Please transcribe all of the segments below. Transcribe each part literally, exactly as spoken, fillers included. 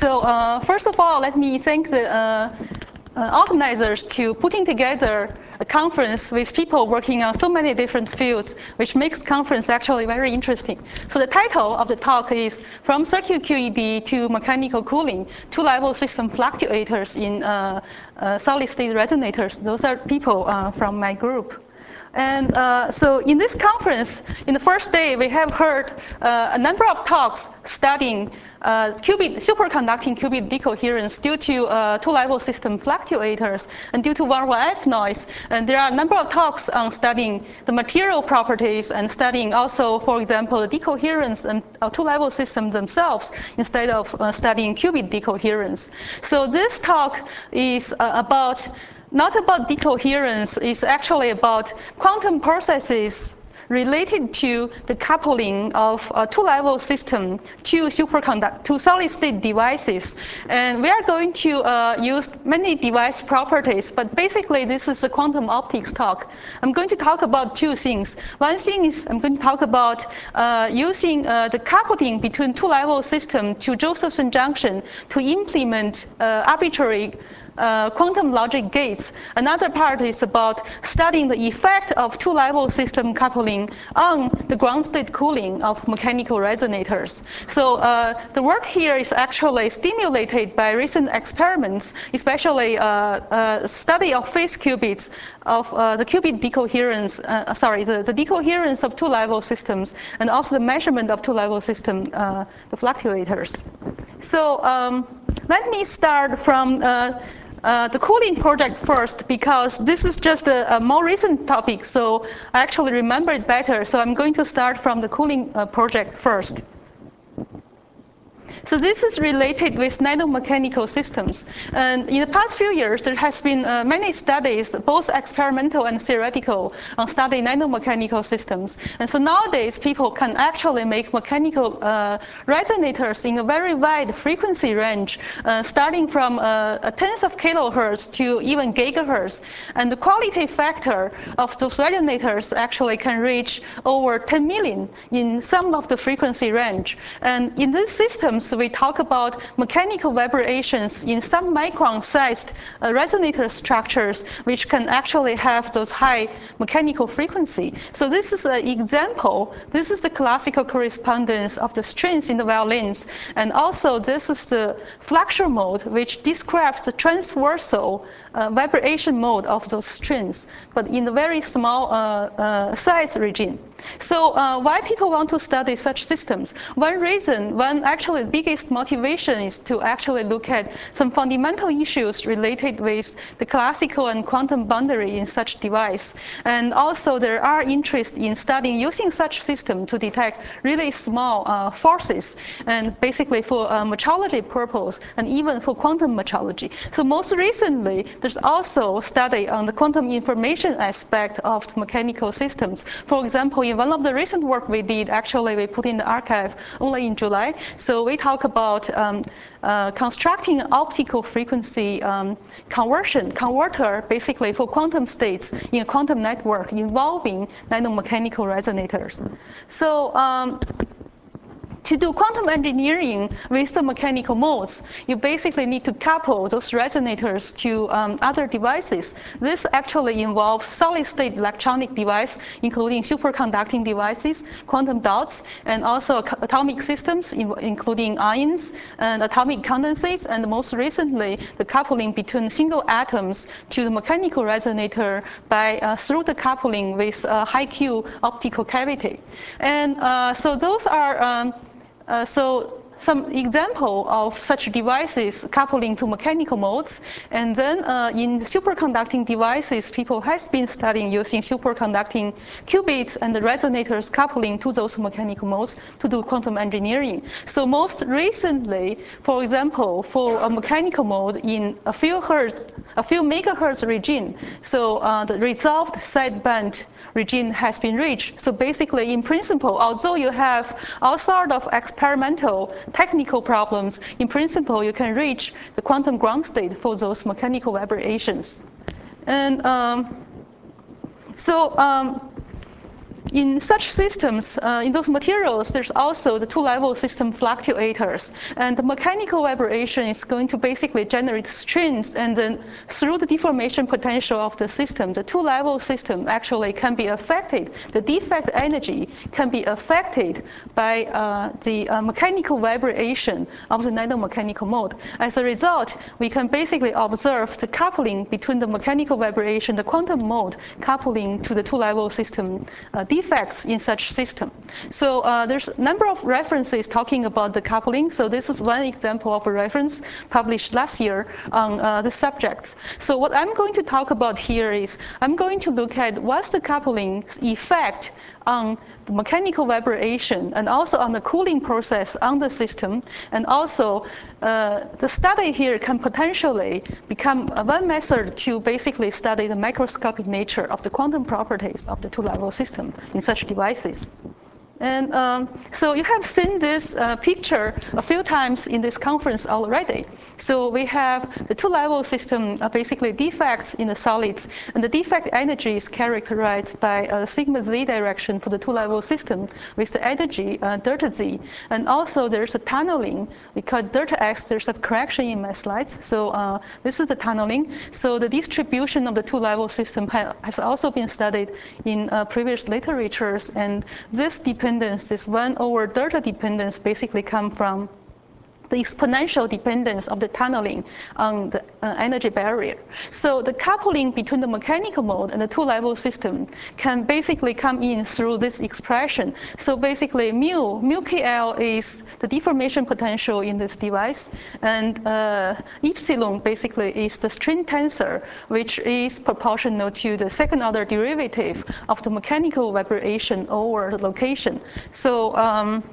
So uh, first of all, let me thank the uh, uh, organizers to putting together a conference with people working on so many different fields, which makes conference actually very interesting. So the title of the talk is From Circuit Q E D to Mechanical Cooling, Two-Level System Fluctuators in uh, uh, Solid-State Resonators. Those are people uh, from my group. And uh, so in this conference, in the first day, we have heard uh, a number of talks studying uh, qubit, superconducting qubit decoherence due to uh, two-level system fluctuators and due to one one F noise. And there are a number of talks on studying the material properties and studying also, for example, the decoherence and uh, two-level systems themselves instead of uh, studying qubit decoherence. So this talk is uh, about not about decoherence, it's actually about quantum processes related to the coupling of a two-level system to superconduct to solid-state devices. And we are going to uh, use many device properties, but basically this is a quantum optics talk. I'm going to talk about two things. One thing is I'm going to talk about uh, using uh, the coupling between two-level system to Josephson junction to implement uh, arbitrary Uh, quantum logic gates. Another part is about studying the effect of two-level system coupling on the ground state cooling of mechanical resonators. So uh, the work here is actually stimulated by recent experiments, especially uh, uh, study of phase qubits of uh, the qubit decoherence, uh, sorry, the, the decoherence of two-level systems, and also the measurement of two-level system, uh, the fluctuators. So um, let me start from uh, Uh, the cooling project first, because this is just a, a more recent topic, so I actually remember it better. So I'm going to start from the cooling uh, project first. So this is related with nanomechanical systems. And in the past few years, there has been uh, many studies, both experimental and theoretical, on studying nanomechanical systems. And so nowadays, people can actually make mechanical uh, resonators in a very wide frequency range, uh, starting from uh, tens of kilohertz to even gigahertz. And the quality factor of those resonators actually can reach over ten million in some of the frequency range. And in these systems, we talk about mechanical vibrations in some micron-sized uh, resonator structures, which can actually have those high mechanical frequency. So this is an example. This is the classical correspondence of the strings in the violins. And also, this is the fluxure mode, which describes the transversal uh, vibration mode of those strings, but in a very small uh, uh, size region. So uh, why people want to study such systems? One reason, one actually the biggest motivation is to actually look at some fundamental issues related with the classical and quantum boundary in such device. And also there are interest in studying using such system to detect really small uh, forces, and basically for uh, metrology purpose and even for quantum metrology. So most recently, there's also study on the quantum information aspect of the mechanical systems. For example, in one of the recent work we did, actually we put in the archive only in July. So we talk about um, uh, constructing an optical frequency um, conversion, converter basically for quantum states in a quantum network involving nanomechanical resonators. So um, to do quantum engineering with the mechanical modes, you basically need to couple those resonators to um, other devices. This actually involves solid-state electronic devices, including superconducting devices, quantum dots, and also atomic systems, including ions and atomic condensates, and most recently, the coupling between single atoms to the mechanical resonator by uh, through the coupling with a high Q optical cavity. And uh, so those are um, Uh, so some example of such devices coupling to mechanical modes. And then uh, in superconducting devices, people has been studying using superconducting qubits and the resonators coupling to those mechanical modes to do quantum engineering. So most recently, for example, for a mechanical mode in a few hertz, a few megahertz region, so uh, the resolved sideband region has been reached. So basically, in principle, although you have all sort of experimental technical problems, in principle, you can reach the quantum ground state for those mechanical vibrations. And um, so um, in such systems, uh, in those materials, there's also the two-level system fluctuators. And the mechanical vibration is going to basically generate strains, and then through the deformation potential of the system, the two-level system actually can be affected. The defect energy can be affected by uh, the uh, mechanical vibration of the nanomechanical mode. As a result, we can basically observe the coupling between the mechanical vibration, the quantum mode, coupling to the two-level system uh, defects in such system. So uh, there's a number of references talking about the coupling. So this is one example of a reference published last year on uh, the subjects. So what I'm going to talk about here is I'm going to look at what's the coupling effect on the mechanical vibration and also on the cooling process on the system. And also, uh, the study here can potentially become one method to basically study the microscopic nature of the quantum properties of the two-level system in such devices. And um, so you have seen this uh, picture a few times in this conference already. So we have the two-level system, uh, basically defects in the solids, and the defect energy is characterized by a sigma z direction for the two-level system with the energy uh, delta z. And also there's a tunneling. We call it delta x. There's a correction in my slides. So uh, this is the tunneling. So the distribution of the two-level system ha has also been studied in uh, previous literatures, and this depends this one over delta dependence basically come from the exponential dependence of the tunneling on the uh, energy barrier. So the coupling between the mechanical mode and the two-level system can basically come in through this expression. So basically mu, mu K L is the deformation potential in this device, and uh, epsilon basically is the strain tensor, which is proportional to the second order derivative of the mechanical vibration over the location. So um,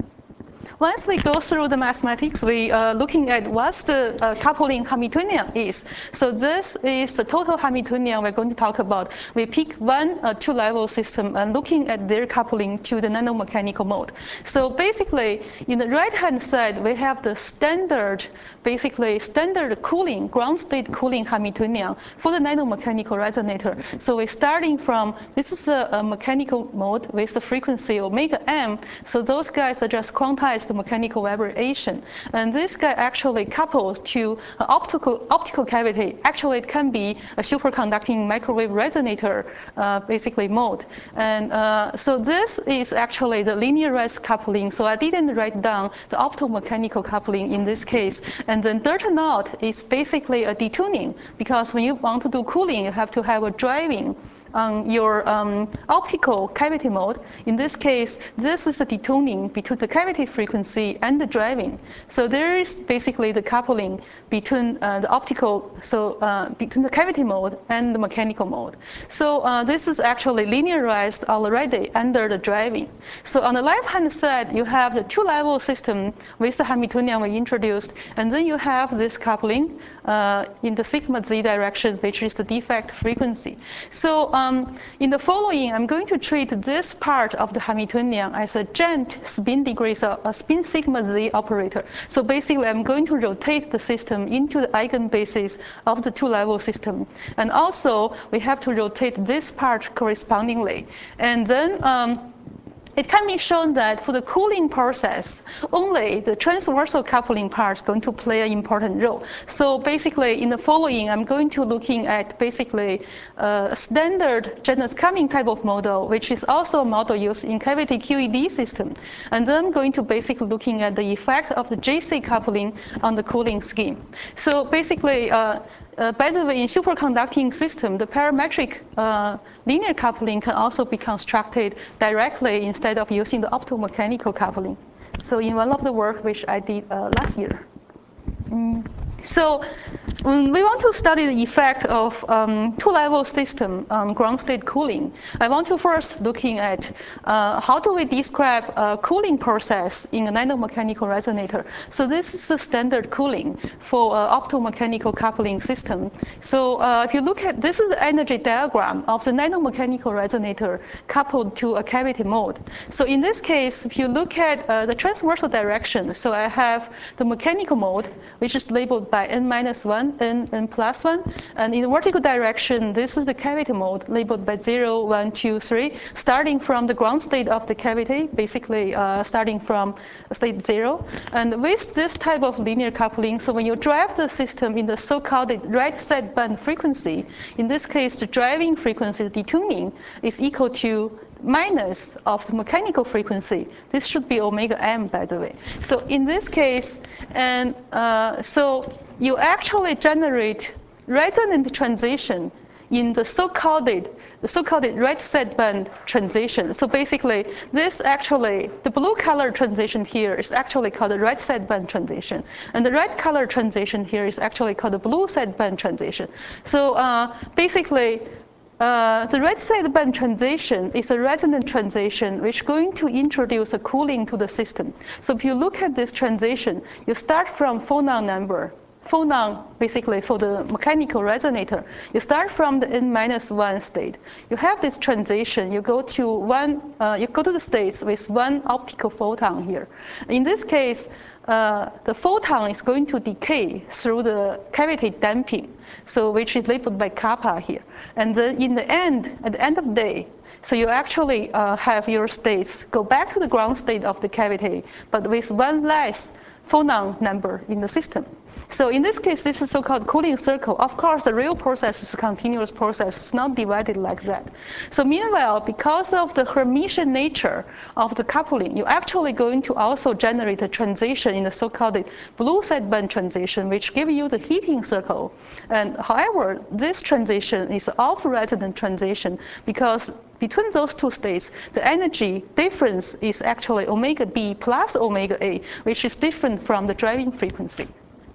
once we go through the mathematics, we are looking at what's the uh, coupling Hamiltonian is. So this is the total Hamiltonian we're going to talk about. We pick one uh, two-level system and looking at their coupling to the nanomechanical mode. So basically, in the right-hand side, we have the standard, basically standard cooling, ground state cooling Hamiltonian for the nanomechanical resonator. So we're starting from, this is a, a mechanical mode with the frequency omega m. So those guys are just quantized mechanical vibration, and this guy actually coupled to an optical optical cavity. Actually, it can be a superconducting microwave resonator, uh, basically mode. And uh, so this is actually the linearized coupling. So I didn't write down the optomechanical coupling in this case. And then delta naught is basically a detuning, because when you want to do cooling, you have to have a driving on your um, optical cavity mode. In this case, this is the detuning between the cavity frequency and the driving. So there is basically the coupling between uh, the optical, so uh, between the cavity mode and the mechanical mode. So uh, this is actually linearized already under the driving. So on the left-hand side, you have the two-level system with the Hamiltonian we introduced, and then you have this coupling uh, in the sigma z direction, which is the defect frequency. So um, in the following, I'm going to treat this part of the Hamiltonian as a gent spin degrees, a, a spin sigma z operator. So basically, I'm going to rotate the system into the eigenbasis of the two-level system. And also, we have to rotate this part correspondingly. And then um, it can be shown that for the cooling process, only the transversal coupling part is going to play an important role. So basically, in the following, I'm going to looking at basically uh, a standard Janus-Cumming type of model, which is also a model used in cavity Q E D system. And then I'm going to basically looking at the effect of the J C coupling on the cooling scheme. So basically, uh, Uh, by the way, in superconducting system, the parametric uh, linear coupling can also be constructed directly instead of using the optomechanical coupling. So in one of the work which I did uh, last year. Mm. So um, we want to study the effect of um, two-level system on ground state cooling. I want to first looking at uh, how do we describe a cooling process in a nanomechanical resonator. So this is the standard cooling for uh, optomechanical coupling system. So uh, if you look at, this is the energy diagram of the nanomechanical resonator coupled to a cavity mode. So in this case, if you look at uh, the transversal direction, so I have the mechanical mode, which is labeled by n minus one one, n, n plus one. And in the vertical direction, this is the cavity mode labeled by zero, one, two, three, starting from the ground state of the cavity, basically uh, starting from state zero. And with this type of linear coupling, so when you drive the system in the so-called right sideband frequency, in this case, the driving frequency, the detuning, is equal to minus of the mechanical frequency. This should be omega m, by the way. So in this case, and uh, so you actually generate resonant transition in the so-called the so-called right sideband transition. So basically, this actually, the blue color transition here is actually called the right sideband transition. And the red color transition here is actually called the blue sideband transition. So uh, basically, Uh, the right sideband transition is a resonant transition which is going to introduce a cooling to the system. So if you look at this transition, you start from phonon number. Phonon, basically for the mechanical resonator, you start from the n minus one state. You have this transition. You go to one. Uh, you go to the states with one optical photon here. In this case, uh, the photon is going to decay through the cavity damping, so which is labeled by kappa here. And then in the end, at the end of the day, so you actually uh, have your states go back to the ground state of the cavity, but with one less phonon number in the system. So in this case, this is so-called cooling circle. Of course, the real process is a continuous process. It's not divided like that. So meanwhile, because of the Hermitian nature of the coupling, you're actually going to also generate a transition in the so-called blue sideband transition, which gives you the heating circle. And however, this transition is off-resonant transition because between those two states, the energy difference is actually omega b plus omega a, which is different from the driving frequency.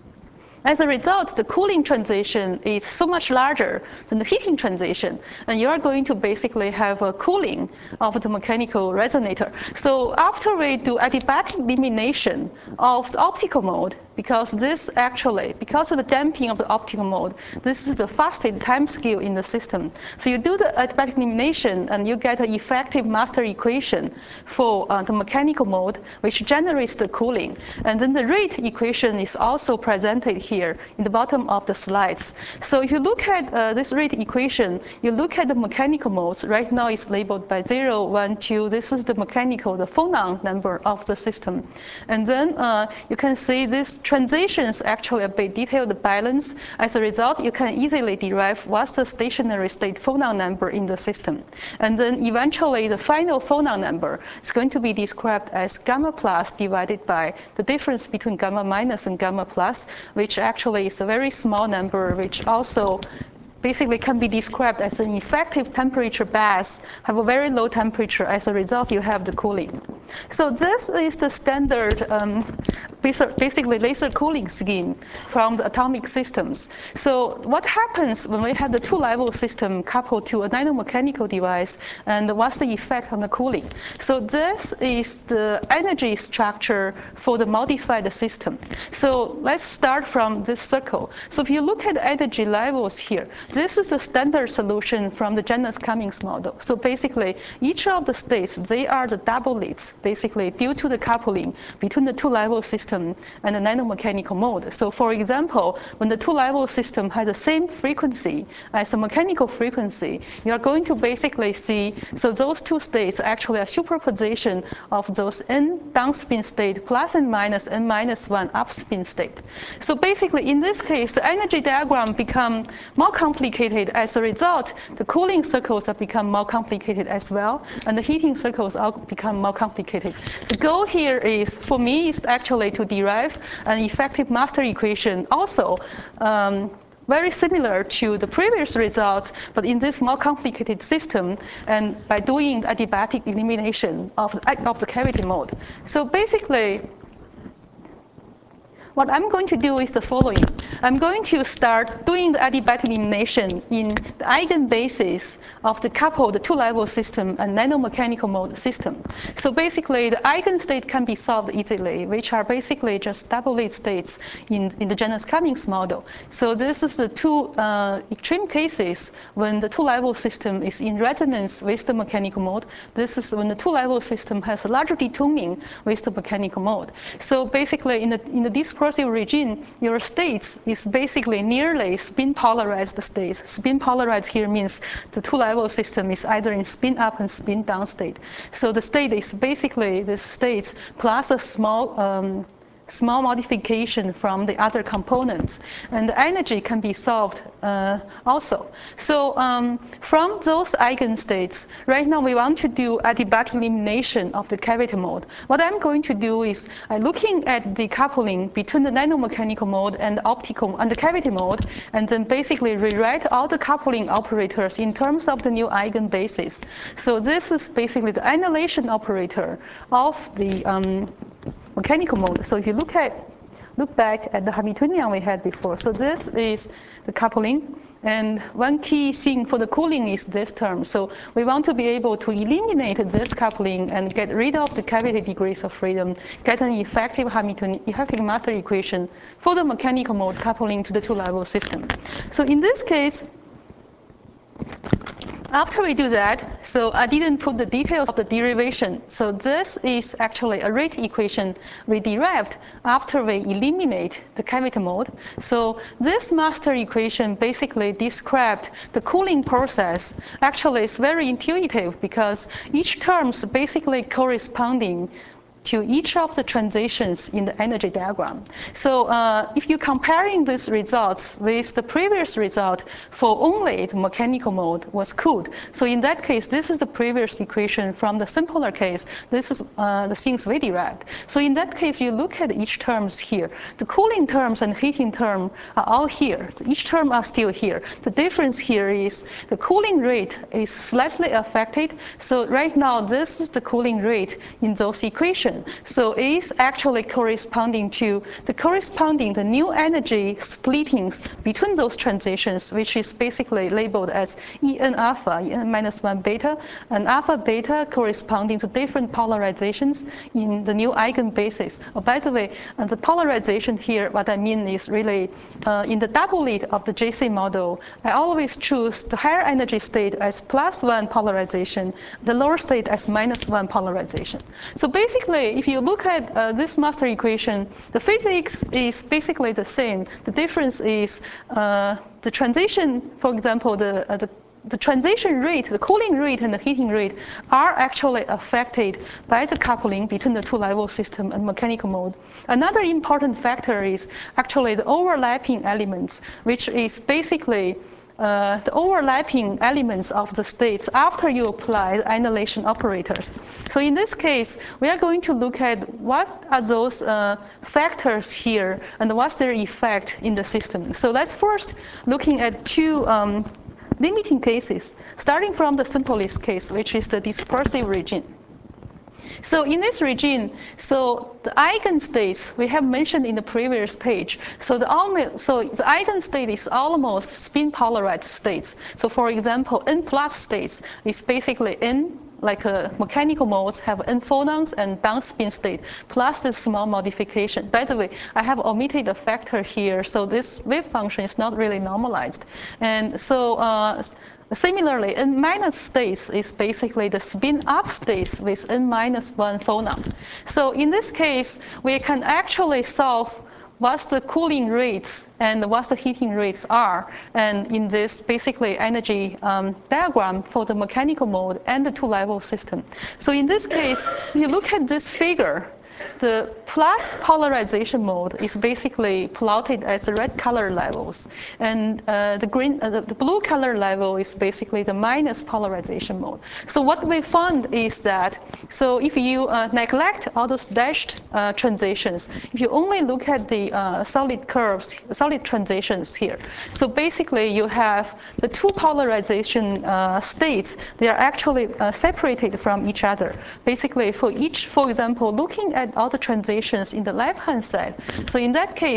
As a result, the cooling transition is so much larger than the heating transition, and you are going to basically have a cooling of the mechanical resonator. So after we do adiabatic elimination of the optical mode, because this actually, because of the damping of the optical mode, this is the fastest time scale in the system. So you do the adiabatic elimination, and you get an effective master equation for uh, the mechanical mode, which generates the cooling. And then the rate equation is also presented here in the bottom of the slides. So if you look at uh, this rate equation, you look at the mechanical modes. Right now it's labeled by zero, one, two. This is the mechanical, the phonon number of the system. And then uh, you can see this transitions actually a bit detailed balance. As a result, you can easily derive what's the stationary state phonon number in the system. And then eventually the final phonon number is going to be described as gamma plus divided by the difference between gamma minus and gamma plus, which actually is a very small number, which also basically can be described as an effective temperature bath, have a very low temperature. As a result, you have the cooling. So this is the standard um, basically laser cooling scheme from the atomic systems. So what happens when we have the two-level system coupled to a nanomechanical device, and what's the effect on the cooling? So this is the energy structure for the modified system. So let's start from this circle. So if you look at the energy levels here, this is the standard solution from the Janus-Cummings model. So basically, each of the states, they are the doublets, basically due to the coupling between the two-level system and the nanomechanical mode. So for example, when the two-level system has the same frequency as the mechanical frequency, you are going to basically see, so those two states actually are superposition of those n downspin state plus and minus n minus one upspin state. So basically, in this case, the energy diagram become more complicated. As a result, the cooling circles have become more complicated as well, and the heating circles all become more complicated. The goal here is, for me, is actually to derive an effective master equation also um, very similar to the previous results, but in this more complicated system, and by doing adiabatic elimination of the, of the cavity mode. So basically, what I'm going to do is the following. I'm going to start doing the adiabatic elimination in the eigenbasis of the coupled two-level system and nanomechanical mode system. So basically, the eigenstate can be solved easily, which are basically just doublet states in, in the Janus-Cummings model. So this is the two uh, extreme cases when the two-level system is in resonance with the mechanical mode. This is when the two-level system has a larger detuning with the mechanical mode. So basically, in the, in the disc dispersive regime, your states is basically nearly spin polarized states. Spin polarized here means the two-level system is either in spin up and spin down state. So the state is basically the states plus a small um, small modification from the other components, and the energy can be solved uh, also. So um, from those eigenstates, right now we want to do adiabatic elimination of the cavity mode. What I'm going to do is uh, looking at the coupling between the nanomechanical mode and the optical and the cavity mode, and then basically rewrite all the coupling operators in terms of the new eigenbasis. So this is basically the annihilation operator of the um, mechanical mode. So if you look at look back at the Hamiltonian we had before, so this is the coupling, and one key thing for the cooling is this term. So we want to be able to eliminate this coupling and get rid of the cavity degrees of freedom, get an effective Hamiltonian effective master equation for the mechanical mode coupling to the two-level system. So in this case, after we do that, so I didn't put the details of the derivation. So this is actually a rate equation we derived after we eliminate the cavity mode. So this master equation basically described the cooling process. Actually, it's very intuitive because each term is basically corresponding to each of the transitions in the energy diagram. So uh, if you're comparing these results with the previous result for only the mechanical mode was cooled. So in that case, this is the previous equation from the simpler case. This is uh, the things we derived. So in that case, you look at each terms here. The cooling terms and heating term are all here. So each term are still here. The difference here is the cooling rate is slightly affected. So right now, this is the cooling rate in those equations. So it is actually corresponding to the corresponding the new energy splittings between those transitions, which is basically labeled as E N alpha, E N minus one beta, and alpha beta corresponding to different polarizations in the new eigenbasis. Oh, by the way, uh, the polarization here, what I mean is really uh, in the double lead of the J C model, I always choose the higher energy state as plus one polarization, the lower state as minus one polarization. So basically, if you look at uh, this master equation, the physics is basically the same. The difference is uh, the transition, for example, the, uh, the the transition rate, the cooling rate and the heating rate are actually affected by the coupling between the two-level system and mechanical mode. Another important factor is actually the overlapping elements, which is basically Uh, the overlapping elements of the states after you apply the annihilation operators. So in this case, we are going to look at what are those uh, factors here and what's their effect in the system. So let's first looking at two um, limiting cases, starting from the simplest case, which is the dispersive regime. So in this regime, so the eigenstates we have mentioned in the previous page. So the so the eigenstate is almost spin polarized states. So for example, n plus states is basically n, like a mechanical modes have n phonons and downspin state plus this small modification. By the way, I have omitted a factor here, so this wave function is not really normalized. And so uh, similarly, n minus states is basically the spin up states with n minus one phonon. So in this case, we can actually solve what's the cooling rates and what's the heating rates are, and in this basically energy um, diagram for the mechanical mode and the two-level system. So in this case, if you look at this figure, the plus polarization mode is basically plotted as the red color levels, and uh, the green, uh, the, the blue color level is basically the minus polarization mode. So what we found is that, so if you uh, neglect all those dashed uh, transitions, if you only look at the uh, solid curves, solid transitions here, so basically you have the two polarization uh, states. They are actually uh, separated from each other. Basically, for each, for example, looking at all the transitions in the left-hand side. So in that case,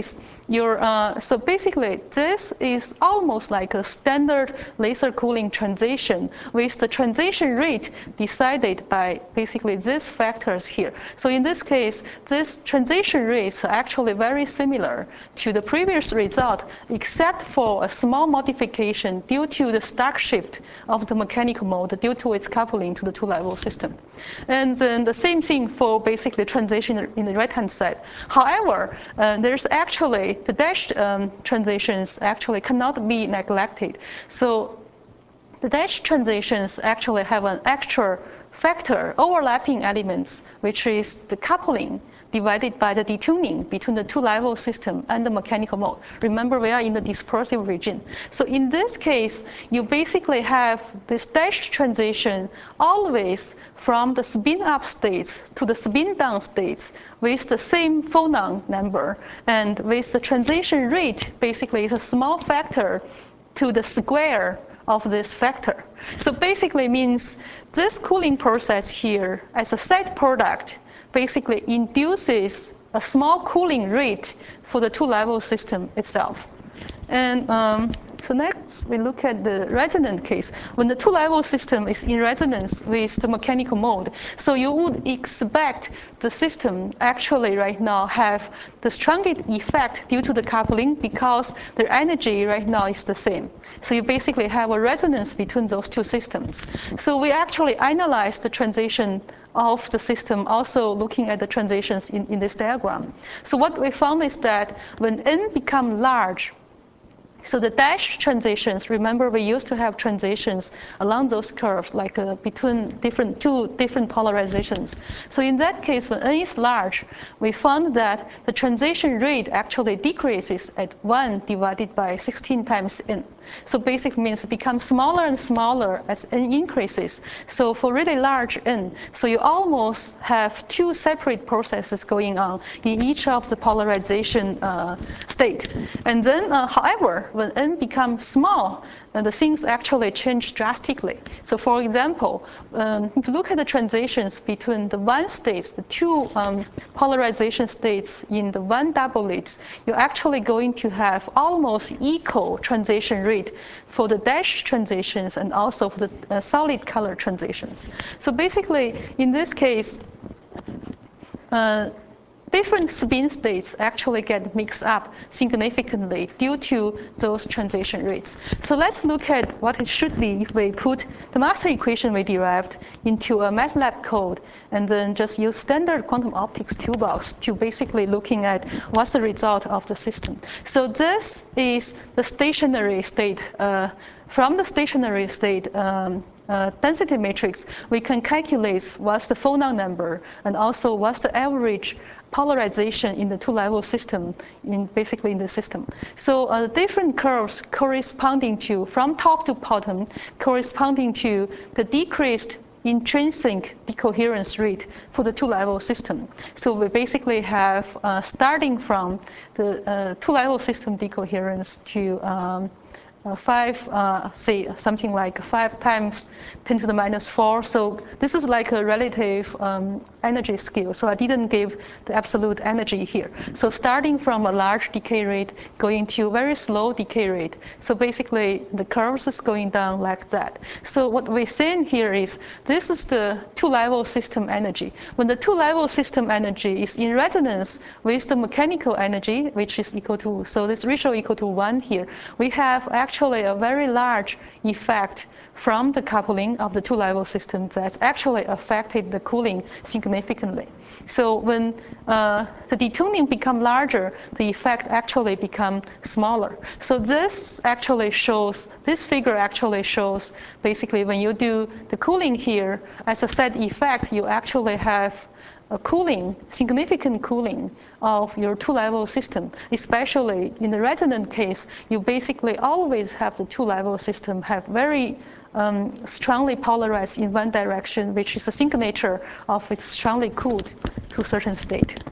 your, uh, so basically this is almost like a standard laser cooling transition with the transition rate decided by basically these factors here. So in this case, this transition rates are actually very similar to the previous result, except for a small modification due to the stack shift of the mechanical mode due to its coupling to the two-level system. And then the same thing for basically transition in the right-hand side. However, uh, there's actually the dashed um, transitions actually cannot be neglected. So the dashed transitions actually have an extra factor overlapping elements, which is the coupling divided by the detuning between the two-level system and the mechanical mode. Remember, we are in the dispersive region. So in this case, you basically have this dashed transition always from the spin-up states to the spin-down states with the same phonon number, and with the transition rate basically is a small factor to the square of this factor. So basically means this cooling process here as a side product basically induces a small cooling rate for the two-level system itself. And um, so next we look at the resonant case. When the two-level system is in resonance with the mechanical mode, so you would expect the system actually right now have the strongest effect due to the coupling because their energy right now is the same. So you basically have a resonance between those two systems. So we actually analyze the transition of the system, also looking at the transitions in, in this diagram. So what we found is that when n become large, so the dashed transitions, remember we used to have transitions along those curves, like uh, between different two different polarizations. So in that case, when n is large, we found that the transition rate actually decreases at one divided by sixteen times n. So basically means it becomes smaller and smaller as n increases. So for really large n, so you almost have two separate processes going on in each of the polarization uh, state. And then, uh, however, when n becomes small, then the things actually change drastically. So for example, um, if you look at the transitions between the one states, the two um, polarization states in the one doublets, you're actually going to have almost equal transition rate for the dash transitions and also for the uh, solid color transitions. So basically, in this case, uh, different spin states actually get mixed up significantly due to those transition rates. So let's look at what it should be if we put the master equation we derived into a MATLAB code and then just use standard quantum optics toolbox to basically looking at what's the result of the system. So this is the stationary state. Uh, from the stationary state, um, Uh, density matrix, we can calculate what's the phonon number and also what's the average polarization in the two-level system, in basically in the system. So uh, different curves corresponding to, from top to bottom, corresponding to the decreased intrinsic decoherence rate for the two-level system. So we basically have, uh, starting from the uh, two-level system decoherence to um, Uh, five, uh, say something like five times ten to the minus four. So this is like a relative um, energy scale. So I didn't give the absolute energy here. So starting from a large decay rate, going to very slow decay rate. So basically the curves is going down like that. So what we're saying here is this is the two-level system energy. When the two-level system energy is in resonance with the mechanical energy, which is equal to, so this ratio equal to one here, we have actually actually a very large effect from the coupling of the two-level system that's actually affected the cooling significantly. So when uh, the detuning become larger, the effect actually become smaller. So this actually shows, this figure actually shows basically when you do the cooling here, as a side effect, you actually have a cooling, significant cooling of your two-level system, especially in the resonant case, you basically always have the two-level system have very um, strongly polarized in one direction, which is a signature of it's strongly cooled to a certain state.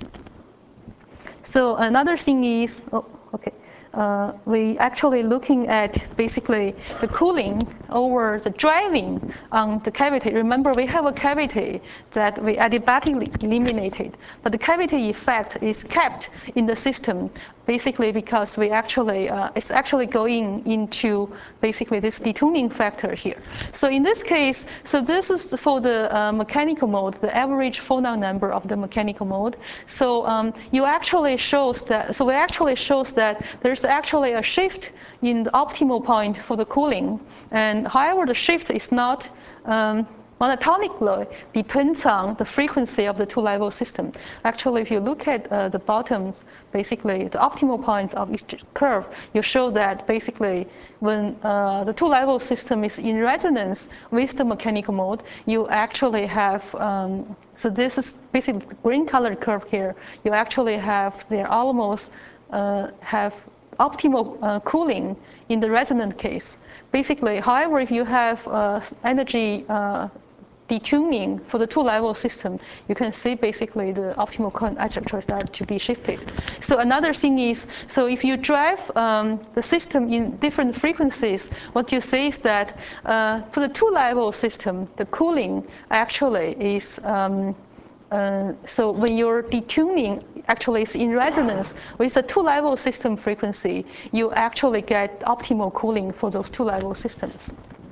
So another thing is, oh, okay. Uh, we actually looking at basically the cooling over the driving on the cavity. Remember, we have a cavity that we adiabatically eliminated, but the cavity effect is kept in the system basically because we actually, uh, it's actually going into basically this detuning factor here. So in this case, so this is for the uh, mechanical mode, the average phonon number of the mechanical mode. So um, you actually shows that, so it actually shows that there's actually a shift in the optimal point for the cooling. And however, the shift is not um, monotonically depends on the frequency of the two-level system. Actually, if you look at uh, the bottoms, basically the optimal points of each curve, you show that basically when uh, the two-level system is in resonance with the mechanical mode, you actually have, um, so this is basically the green colored curve here, you actually have, they're almost uh, have optimal uh, cooling in the resonant case. Basically, however, if you have uh, energy uh, detuning for the two-level system, you can see basically the optimal current actually start to be shifted. So another thing is, so if you drive um, the system in different frequencies, what you see is that uh, for the two-level system, the cooling actually is um, Uh, so when you're detuning, actually is in resonance with the two-level system frequency, you actually get optimal cooling for those two-level systems.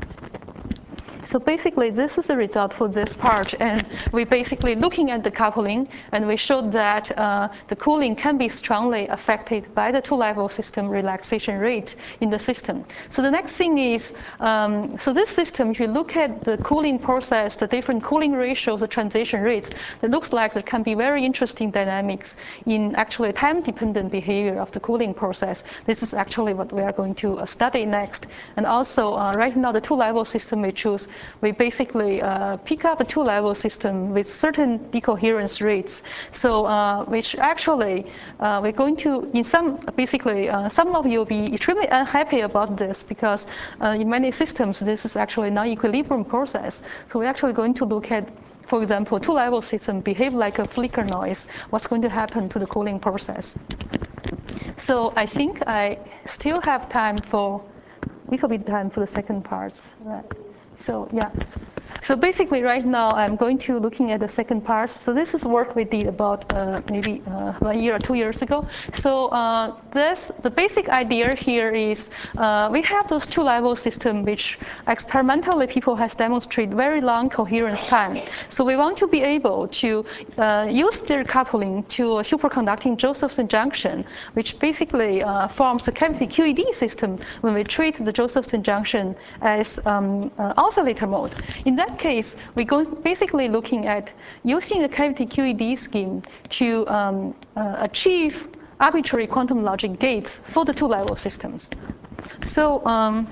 So basically, this is the result for this part, and we basically looking at the coupling, and we showed that uh, the cooling can be strongly affected by the two-level system relaxation rate in the system. So the next thing is, um, so this system, if you look at the cooling process, the different cooling ratios, the transition rates, it looks like there can be very interesting dynamics in actually time-dependent behavior of the cooling process. This is actually what we are going to uh, study next. And also, uh, right now, the two-level system we choose, we basically uh, pick up a two-level system with certain decoherence rates. So, uh, which actually uh, we're going to, in some, basically, uh, some of you will be extremely unhappy about this because uh, in many systems, this is actually a non-equilibrium process. So we're actually going to look at, for example, two-level system behave like a flicker noise. What's going to happen to the cooling process? So I think I still have time for, a little bit time for the second parts. Right. So yeah, so basically right now I'm going to looking at the second part. So this is work we did about uh, maybe uh, one year or two years ago. So uh, this, the basic idea here is uh, we have those two-level system which experimentally people has demonstrated very long coherence time. So we want to be able to uh, use their coupling to a superconducting Josephson junction, which basically uh, forms a cavity Q E D system when we treat the Josephson junction as um, uh, oscillator mode. In that case, we go basically looking at using the cavity Q E D scheme to um, uh, achieve arbitrary quantum logic gates for the two-level systems. So. Um,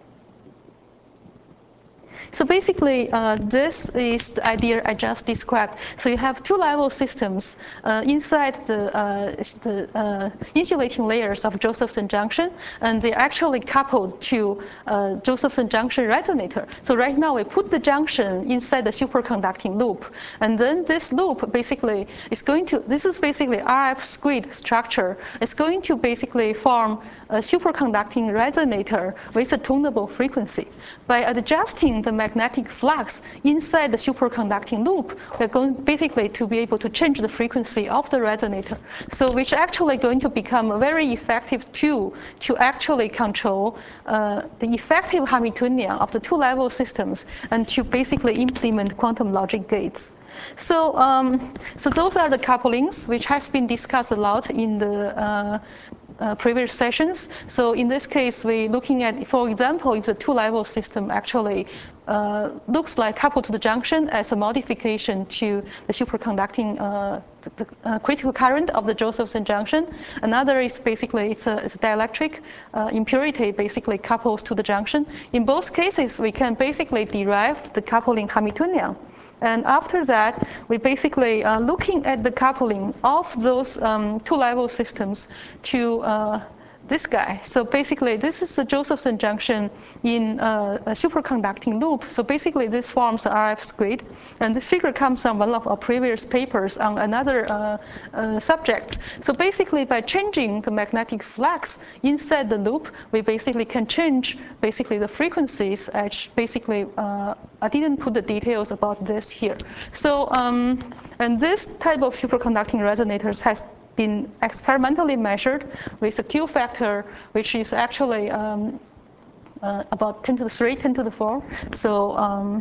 So basically, uh, this is the idea I just described. So you have two-level systems uh, inside the, uh, the uh, insulating layers of Josephson junction, and they're actually coupled to uh, Josephson junction resonator. So right now, we put the junction inside the superconducting loop, and then this loop basically is going to, this is basically R F squid structure. It's going to basically form a superconducting resonator with a tunable frequency. By adjusting the magnetic flux inside the superconducting loop, we're going basically to be able to change the frequency of the resonator. So which actually going to become a very effective tool to actually control uh, the effective Hamiltonian of the two-level systems and to basically implement quantum logic gates. So, um, so those are the couplings which has been discussed a lot in the uh, Uh, previous sessions. So in this case, we're looking at, for example, if the two-level system actually uh, looks like coupled to the junction as a modification to the superconducting uh, the, the, uh, critical current of the Josephson junction. Another is basically it's a, it's a dielectric uh, impurity basically couples to the junction. In both cases, we can basically derive the coupling Hamiltonian. And after that, we basically are looking at the coupling of those um, two-level systems to uh, this guy. So basically, this is the Josephson junction in uh, a superconducting loop. So basically, this forms R F squid. And this figure comes from one of our previous papers on another uh, uh, subject. So basically, by changing the magnetic flux inside the loop, we basically can change basically the frequencies. Which basically, uh, I didn't put the details about this here. So, um, and this type of superconducting resonators has been experimentally measured with a Q factor, which is actually um, uh, about ten to the three, ten to the four. So. Um,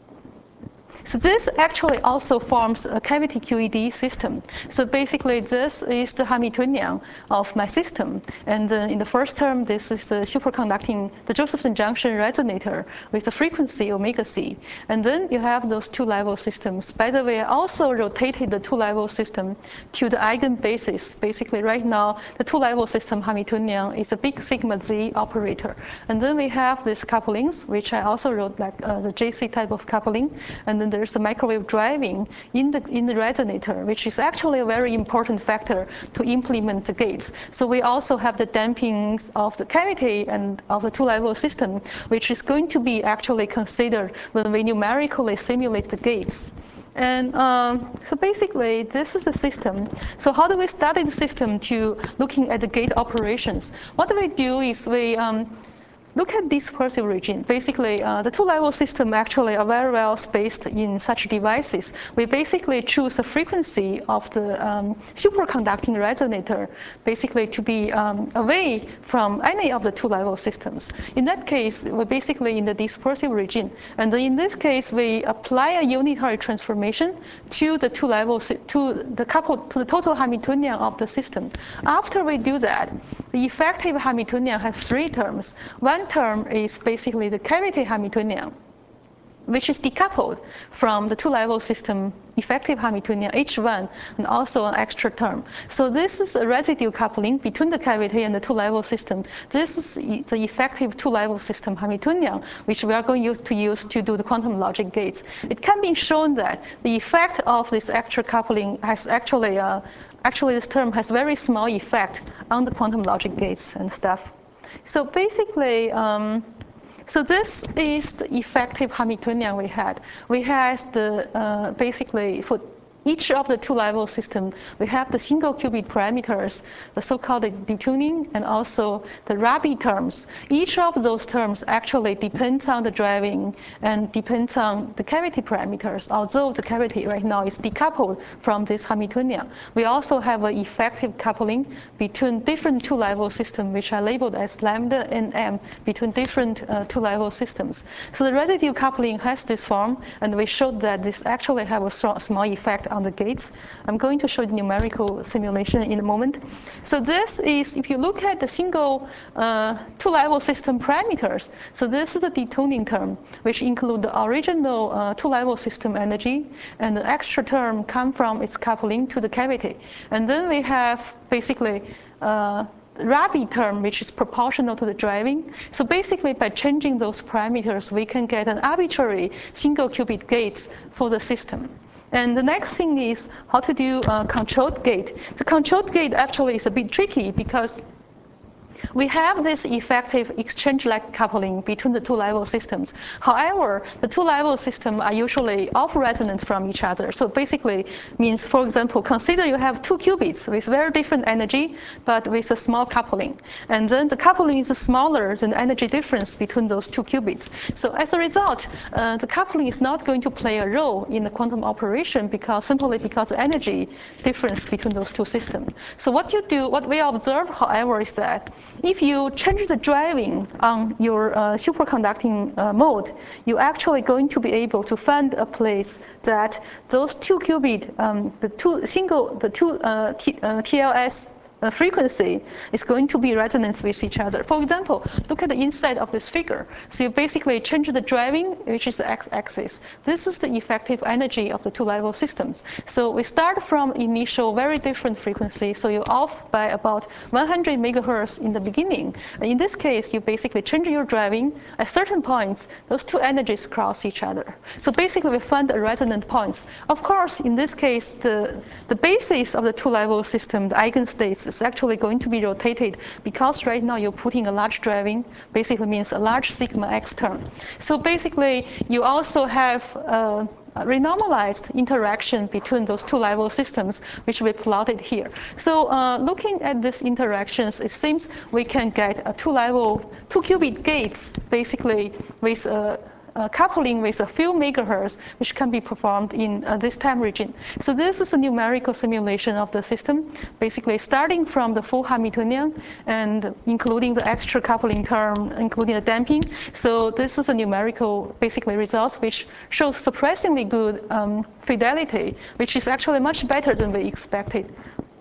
So this actually also forms a cavity Q E D system. So basically, this is the Hamiltonian of my system. And uh, in the first term, this is the superconducting, the Josephson junction resonator with the frequency omega c. And then you have those two-level systems. By the way, I also rotated the two-level system to the eigenbasis. Basically, right now, the two-level system Hamiltonian is a big sigma z operator. And then we have these couplings, which I also wrote like uh, the J C type of coupling. And then there's the microwave driving in the in the resonator, which is actually a very important factor to implement the gates. So we also have the damping of the cavity and of the two-level system, which is going to be actually considered when we numerically simulate the gates. And um, so basically, this is a system. So how do we study the system to looking at the gate operations? What we do is we um, look at dispersive region. Basically, uh, the two-level system actually are very well spaced in such devices. We basically choose the frequency of the um, superconducting resonator, basically to be um, away from any of the two-level systems. In that case, we're basically in the dispersive region. And in this case, we apply a unitary transformation to the two-level, to the couple, to the total Hamiltonian of the system. After we do that, the effective Hamiltonian has three terms. One term is basically the cavity Hamiltonian, which is decoupled from the two-level system effective Hamiltonian H one, and also an extra term. So this is a residue coupling between the cavity and the two-level system. This is the effective two-level system Hamiltonian, which we are going to use to do the quantum logic gates. It can be shown that the effect of this extra coupling has actually, uh, actually this term has very small effect on the quantum logic gates and stuff. So basically, um, so this is the effective Hamiltonian we had. We had the uh, basically for each of the two-level system, we have the single qubit parameters, the so-called detuning, and also the Rabi terms. Each of those terms actually depends on the driving and depends on the cavity parameters, although the cavity right now is decoupled from this Hamiltonian. We also have an effective coupling between different two-level systems, which are labeled as lambda and m, between different uh, two-level systems. So the residue coupling has this form, and we showed that this actually have a small effect on the gates. I'm going to show the numerical simulation in a moment. So this is, if you look at the single uh, two-level system parameters, so this is the detuning term, which include the original uh, two-level system energy, and the extra term come from its coupling to the cavity. And then we have basically uh, Rabi term, which is proportional to the driving. So basically, by changing those parameters, we can get an arbitrary single qubit gates for the system. And the next thing is how to do a controlled gate. The controlled gate actually is a bit tricky because we have this effective exchange-like coupling between the two-level systems. However, the two-level systems are usually off-resonant from each other. So basically means, for example, consider you have two qubits with very different energy, but with a small coupling. And then the coupling is smaller than the energy difference between those two qubits. So as a result, uh, the coupling is not going to play a role in the quantum operation because simply because the energy difference between those two systems. So what you do, what we observe, however, is that if you change the driving on your uh, superconducting uh, mode, you're actually going to be able to find a place that those two qubit, um, the two single, the two uh, T, uh, T L S Uh, frequency is going to be resonance with each other. For example, look at the inside of this figure. So you basically change the driving, which is the x-axis. This is the effective energy of the two-level systems. So we start from initial very different frequency. So you're off by about one hundred megahertz in the beginning. And in this case, you basically change your driving. At certain points, those two energies cross each other. So basically, we find the resonant points. Of course, in this case, the, the basis of the two-level system, the eigenstates, is actually going to be rotated because right now you're putting a large driving, basically means a large sigma x term. So basically, you also have uh, a renormalized interaction between those two level systems, which we plotted here. So uh, looking at these interactions, it seems we can get a two level, two qubit gates, basically with a uh, coupling with a few megahertz, which can be performed in uh, this time region. So this is a numerical simulation of the system, basically starting from the full Hamiltonian and including the extra coupling term, including the damping. So this is a numerical, basically, results which shows surprisingly good um, fidelity, which is actually much better than we expected.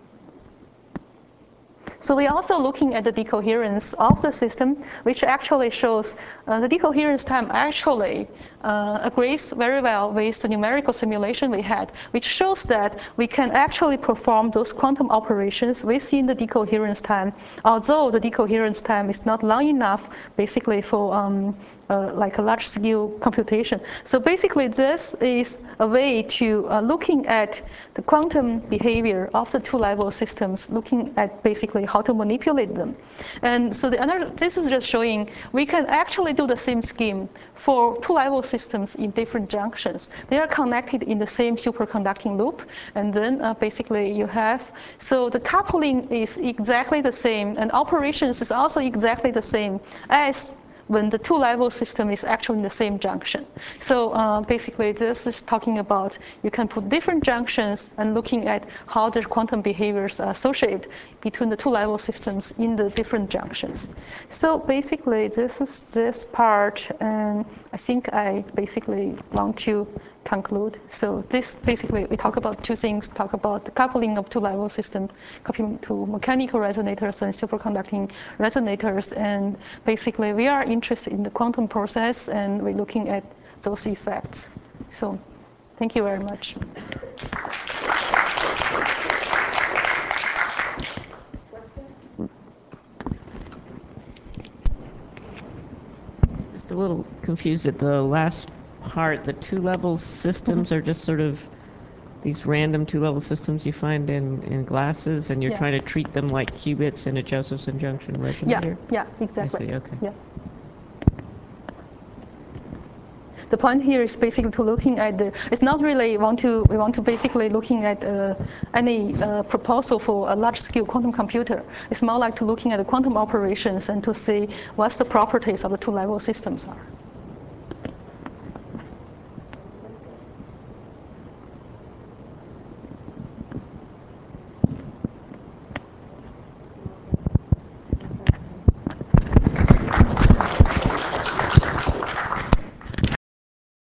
So we're also looking at the decoherence of the system, which actually shows uh, the decoherence time actually uh, agrees very well with the numerical simulation we had, which shows that we can actually perform those quantum operations within the decoherence time, although the decoherence time is not long enough, basically, for um, uh, like a large-scale computation. So basically, this is a way to uh, looking at the quantum behavior of the two-level systems, looking at basically how to manipulate them. And so the other, this is just showing we can actually do the same scheme for two-level systems in different junctions. They are connected in the same superconducting loop, and then uh, basically you have, so the coupling is exactly the same, and operations is also exactly the same as when the two-level system is actually in the same junction. So uh, basically, this is talking about you can put different junctions and looking at how their quantum behaviors are associated between the two-level systems in the different junctions. So basically, this is this part, and I think I basically want to conclude. So this basically, we talk about two things, talk about the coupling of two-level system, coupling to mechanical resonators and superconducting resonators, and basically we are interested in the quantum process, and we're looking at those effects. So thank you very much. Just a little confused at the last part. The two-level systems are just sort of these random two-level systems you find in, in glasses, and you're Yeah. trying to treat them like qubits in a Josephson junction resonator? Yeah, yeah, exactly. I see, okay. Yeah. The point here is basically to looking at the, it's not really want to, we want to basically looking at uh, any uh, proposal for a large-scale quantum computer. It's more like to looking at the quantum operations and to see what's the properties of the two-level systems are.